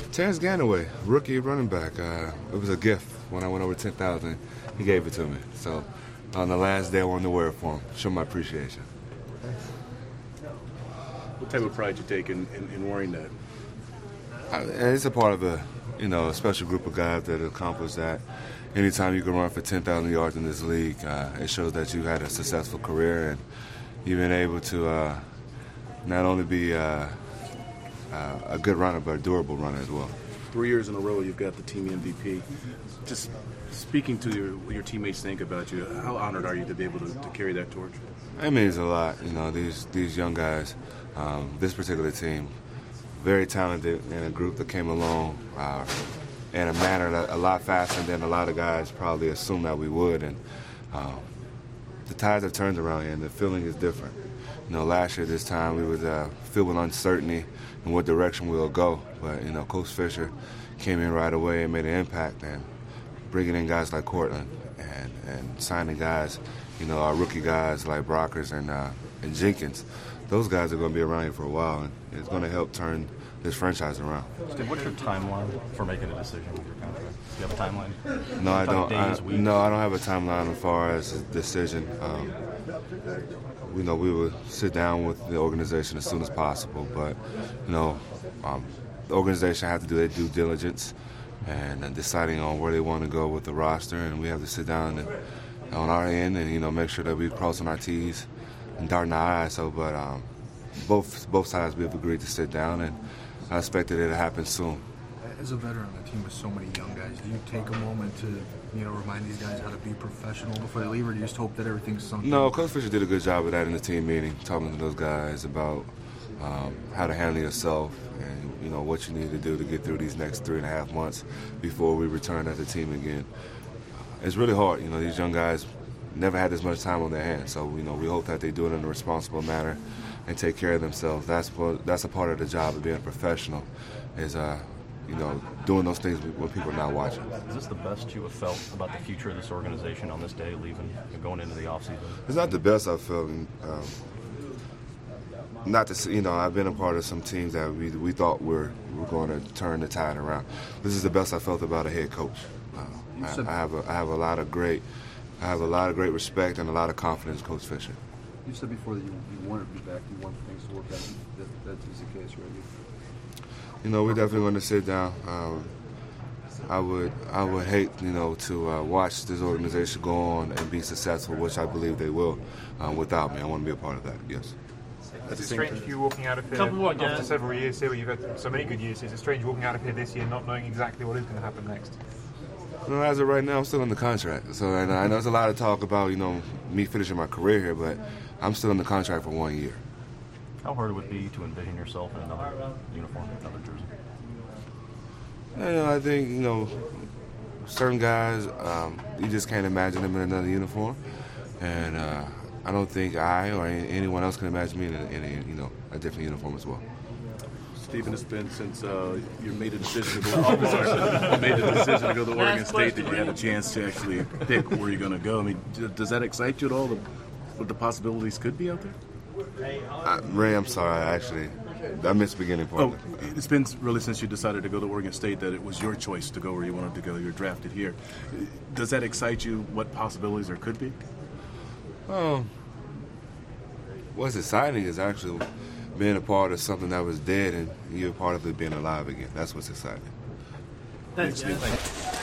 Terrence Ganaway, rookie running back. It was a gift when I went over 10,000. He gave it to me. So on the last day, I wanted to wear it for him. Show my appreciation. What type of pride you take in wearing that? It's a part of a special group of guys that accomplished that. Anytime you can run for 10,000 yards in this league, it shows that you had a successful career and you've been able to not only be a good runner, but a durable runner as well. 3 years in a row, you've got the team MVP. Just speaking to what your teammates think about you, how honored are you to be able to carry that torch? It means a lot. These young guys, this particular team, very talented, and a group that came along in a manner that a lot faster than a lot of guys probably assumed that we would. And the tides have turned around here, and the feeling is different. Last year this time we was filled with uncertainty in what direction we'll go. But Coach Fisher came in right away and made an impact, and bringing in guys like Cortland and signing guys, our rookie guys like Brockers and Jenkins. Those guys are going to be around here for a while, and it's going to help turn this franchise around. Steve, what's your timeline for making a decision with your contract? Do you have a timeline? No, I don't. I don't have a timeline as far as a decision. We will sit down with the organization as soon as possible, but the organization has to do their due diligence and deciding on where they want to go with the roster, and we have to sit down on our end and make sure that we're crossing our T's and dotting our I's. So, but both sides we have agreed to sit down, and I expect that it'll happen soon. As a veteran on the team with so many young guys, do you take a moment to remind these guys how to be professional before they leave, or do you just hope that everything's something? No, Coach Fisher did a good job of that in the team meeting, talking to those guys about how to handle yourself and what you need to do to get through these next 3.5 months before we return as a team again. It's really hard. These young guys never had this much time on their hands, so we hope that they do it in a responsible manner and take care of themselves. That's a part of the job of being a professional, is doing those things when people are not watching. Is this the best you have felt about the future of this organization on this day, leaving and going into the offseason? It's not the best I've felt. Not to say, I've been a part of some teams that we thought were going to turn the tide around. This is the best I felt about a head coach. I have a lot of great respect and a lot of confidence in Coach Fisher. You said before that you wanted to be back, you want things to work out. That is the case, right? We're definitely going to sit down. I would hate, to watch this organization go on and be successful, which I believe they will, without me. I want to be a part of that, yes. Is it strange for you walking out of here after several years here where you've had so many good years? Is it strange walking out of here this year not knowing exactly what is going to happen next? As of right now, I'm still in the contract. So and I know there's a lot of talk about, me finishing my career here, but I'm still in the contract for 1 year. How hard would it be to envision yourself in another uniform, another jersey? I think, certain guys, you just can't imagine them in another uniform. And I don't think I or anyone else can imagine me in a different uniform as well. Stephen, it's been since you made a decision to go to Oregon State that you had a chance to actually pick where you're going to go. I mean, does that excite you at all, what the possibilities could be out there? Ray, I'm sorry. I missed the beginning part. It's been really since you decided to go to Oregon State that it was your choice to go where you wanted to go. You're drafted here. Does that excite you, what possibilities there could be? What's exciting is actually being a part of something that was dead and you're a part of it being alive again. That's what's exciting. Thanks.